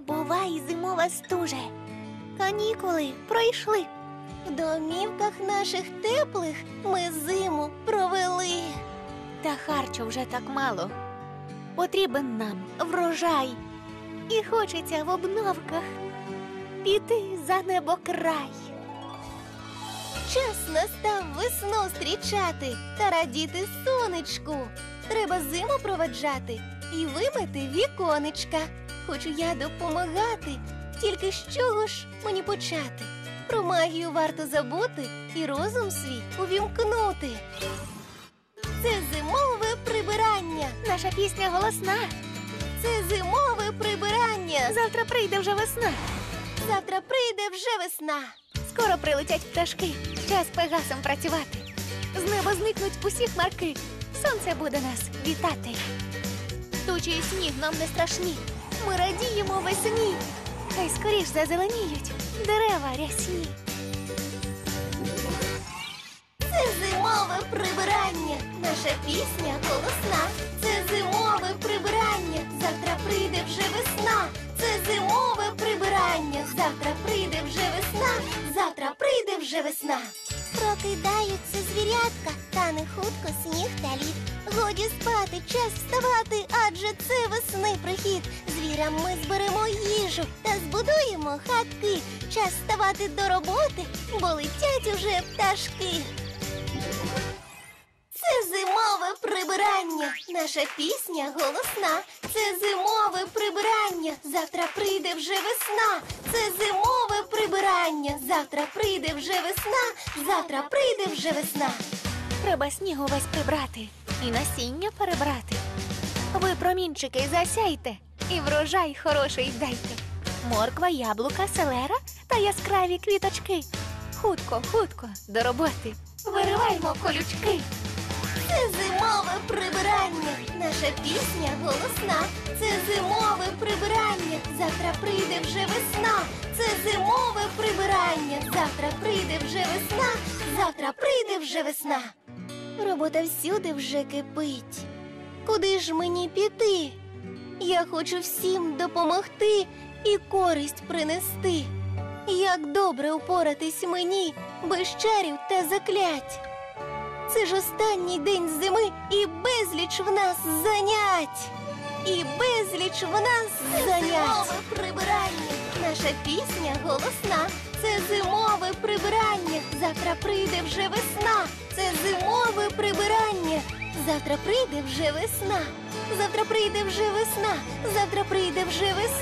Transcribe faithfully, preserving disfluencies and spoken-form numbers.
Бувай, зимова стуже. Канікули пройшли. В домівках наших теплих ми зиму провели. Та харчу вже так мало. Потрібен нам врожай. І хочеться в обновках піти за небокрай. Час настав весну зустрічати та радіти сонечку. Треба зиму проведжати і вимити віконечка. Хочу я допомагати, тільки з чого ж мені почати? Про магію варто забути і розум свій увімкнути. Це зимове прибирання. Наша пісня голосна. Це зимове прибирання. Завтра прийде вже весна. Завтра прийде вже весна. Скоро прилетять пташки. Час пегасом працювати. З неба зникнуть усі хмарки. Сонце буде нас вітати. Тучі і сніг нам не страшні. Ми радіємо весні. Хай скоріш зазеленіють дерева рясні. Це зимове прибирання. Наша пісня голосна. Це зимове прибирання. Завтра прийде вже весна. Це зимове прибирання. Завтра прийде вже весна. Завтра прийде вже весна. Прокидаються звірятка, та не хутко сніг та лід. Годі спати, час вставати, адже це весни прихід. Звірам ми зберемо їжу та збудуємо хатки. Час вставати до роботи, бо летять уже пташки. Це зимове прибирання. Наша пісня голосна. Це зимове прибирання. Завтра прийде вже весна. Це зимове прибирання. Завтра прийде вже весна. Завтра прийде вже весна. Треба снігу весь прибрати і насіння перебрати. Ви, промінчики, засяйте і врожай хороший дайте. Морква, яблука, селера та яскраві квіточки. Хутко, хутко до роботи. Вириваймо колючки. Це зимове прибирання. Наша пісня голосна. Це зимове прибирання. Завтра прийде вже весна. Це зимове прибирання. Завтра прийде вже весна. Завтра прийде вже весна. Робота всюди вже кипить. Куди ж мені піти? Я хочу всім допомогти і користь принести. Як добре упоратись мені без чарів та заклять. Це ж останній день зими і безліч в нас занять. І безліч в нас занять. Це зимове прибирання. Наша пісня голосна. Це зимове прибирання. Завтра прийде вже весна. Це зимове прибирання. Завтра прийде вже весна. Завтра прийде вже весна. Завтра прийде вже весна.